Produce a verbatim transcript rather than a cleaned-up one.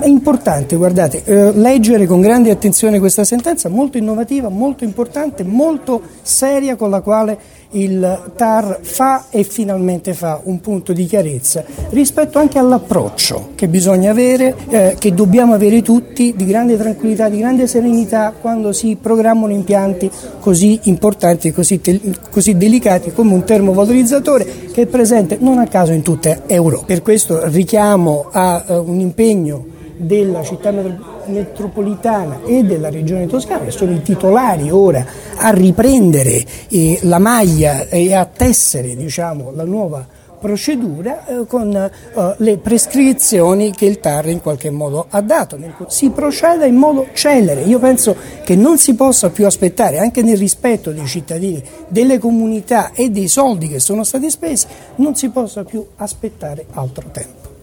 è importante, guardate, eh, leggere con grande attenzione questa sentenza, molto innovativa, molto importante, molto seria, con la quale il T A R fa e finalmente fa un punto di chiarezza rispetto anche all'approccio che bisogna avere, eh, che dobbiamo avere tutti, di grande tranquillità, di grande serenità quando si programmano impianti così importanti e così, te- così delicati come un termovalorizzatore, che è presente non a caso in tutta Europa. Per questo richiamo a uh, un impegno della città metropolitana e della regione toscana, che sono i titolari ora a riprendere eh, la maglia e a tessere, diciamo, la nuova procedura eh, con eh, le prescrizioni che il T A R in qualche modo ha dato. Si proceda in modo celere. Io penso che non si possa più aspettare, anche nel rispetto dei cittadini, delle comunità e dei soldi che sono stati spesi, non si possa più aspettare altro tempo.